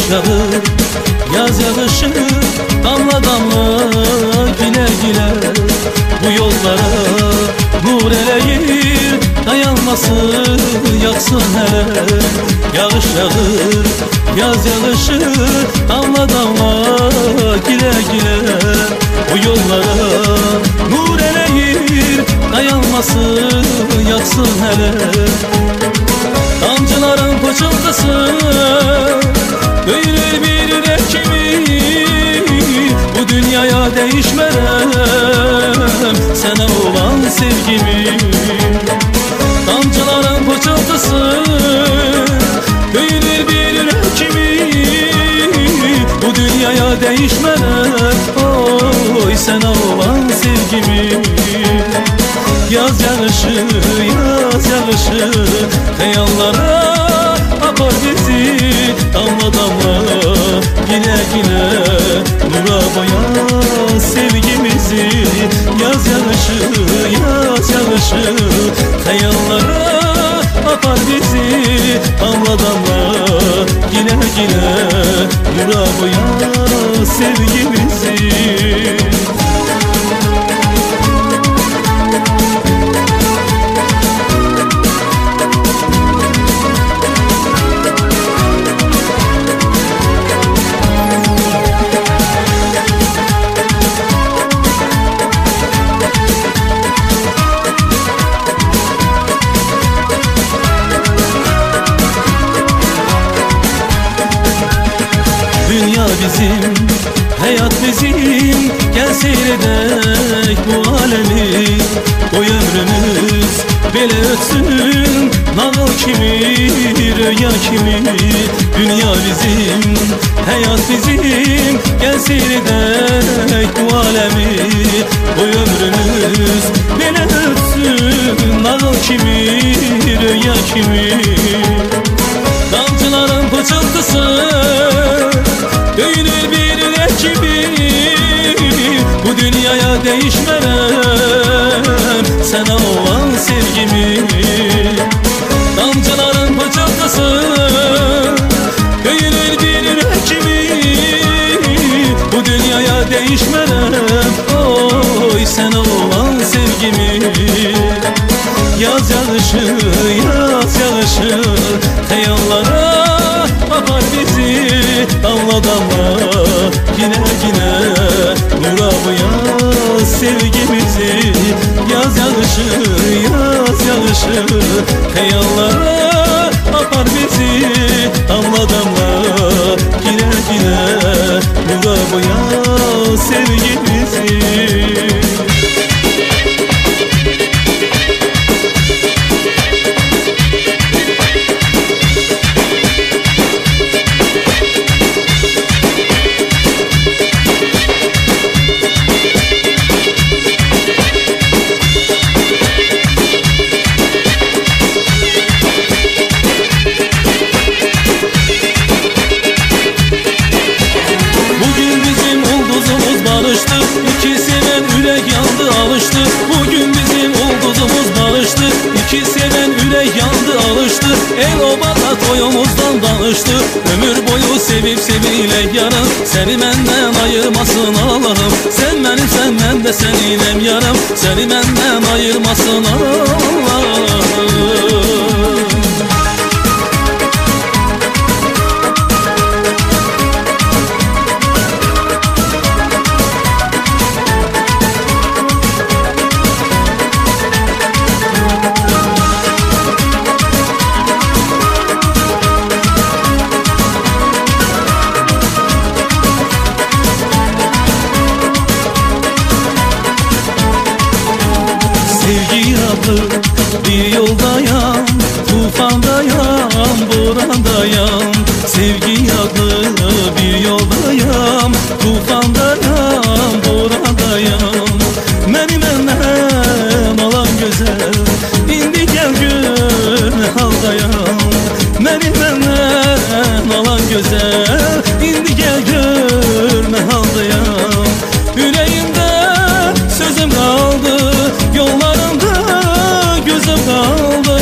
yağır, yaz yağışı damla damla gile gile. Bu yollara nur eleyir, dayanması yaksın hele. Yağış yağır, yaz yağışı damla damla gile gile. Bu yollara nur eleyir, dayanması yaksın hele. Damcıların pıçıltısı böyle bir yürekimi bu dünyaya değişmem sana olan sevgimi. Damcıların pıçıltısı böyle bir yürekimi bu dünyaya değişmem oy sana olan sevgimi. Yaz yağışı, yaz yağışı kıyallara akar bizi damla damla yine yine nura boya sevgimizi. Yaz yağışı, yaz yağışı kıyallara akar bizi damla damla yine yine nura boya sevgimizi. Dünya bizim, hayat bizim, gel seyredek bu alemi. Koy ömrümüz böyle ötsün, nağıl kimi, rüya kimi. Dünya bizim, hayat bizim, gel seyredek bu alemi. Koy ömrümüz böyle ötsün, nağıl kimi, rüya kimi. Damcıların pıçıltısı dönür bir yürek gibi bu dünyaya değişmem sana olan sevgimi. Damcıların pıçıltısı dönür bir yürek gibi bu dünyaya değişmem oy sana olan sevgimi. Yaz yağışı, yaz yağışı kıyallara akar bizi damla damla yine yine nura boya sevgimizi. Yaz yağışı, yaz yağışı kıyallara akar bizi damla damla yine yine nura boya sevgimizi. İki seven yürek yandı alıştı. Bugün bizim ulduzumuz barıştı. İki seven yürek yandı alıştı. El obada toyumuzdan danıştı. Ömür boyu sevip seviyle yarım. Seni benden ayırmasın Allah'ım. Sen benim sen ben de seninle yarım. Seni benden ayırmasın Allah'ım. Sevgi adlı bir yoldayım, tufandayım, burandayım. Sevgi adlı bir yoldayım, tufandayım, burandayım. Beni benden alan güzel, indi gel gör ne haldayım. Beni benden alan güzel, indi gel gör ne haldayım. Yüreğimde sözüm kaldı, yollarımda gözüm kaldı.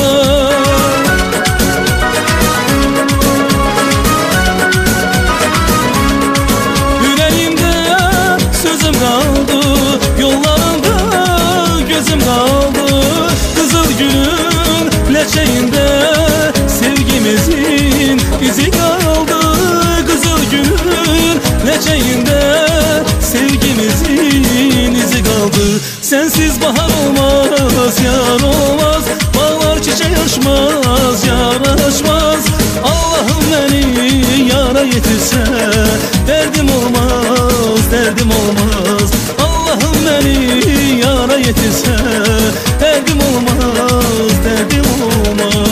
leçeğinde sevgimizin izi kaldı. Sensiz bahar olmaz, yar olmaz, bağlar çiçek açmaz, yar açmaz. Allah'ım beni yara yetirse derdim olmaz, derdim olmaz. Allah'ım beni yara yetirse derdim olmaz, derdim olmaz.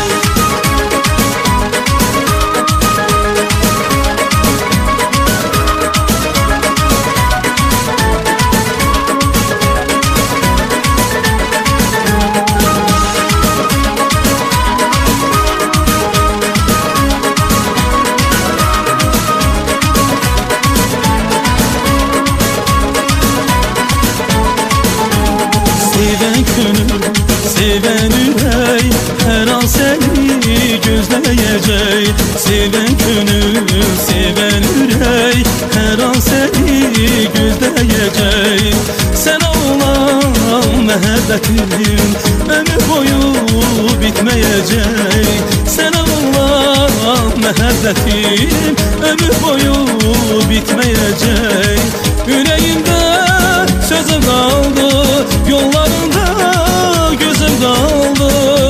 Seven gönül, seven ürey, her an seni gözleyecek. Seven gönül, seven ürey, her an seni gözleyecek. Sen olan məhəbbətim ömür boyu bitmeyecek. Sen olan məhəbbətim ömür boyu bitmeyecek. Yüreğimde sözüm kaldı, yollarında gözüm kaldı.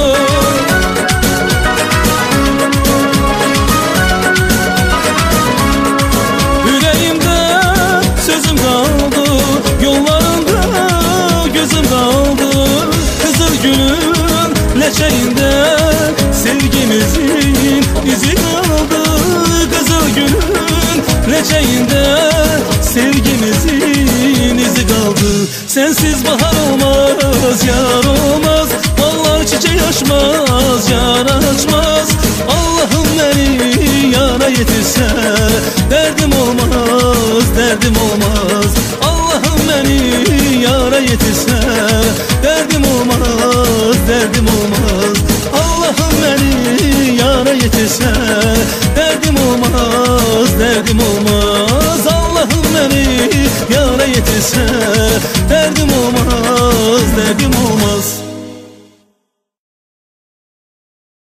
Yüreğimde sözüm kaldı, yollarında gözüm kaldı. Kızıl gülün leçeğinde sevgimizin izi kaldı. Kızıl gülün leçeğinde sevgimizin izi kaldı. Sensiz bahar olmaz, yar olmaz, bağlar çiçek açmaz, yar açmaz. Allah'ım beni yara yetirse derdim olmaz, derdim olmaz. Allah'ım beni yara yetirse derdim olmaz, derdim olmaz. Allah'ım beni yara yetirse derdim olmaz, derdim olmaz. Allah'ım beni yara yetirse derdim olmaz, derdim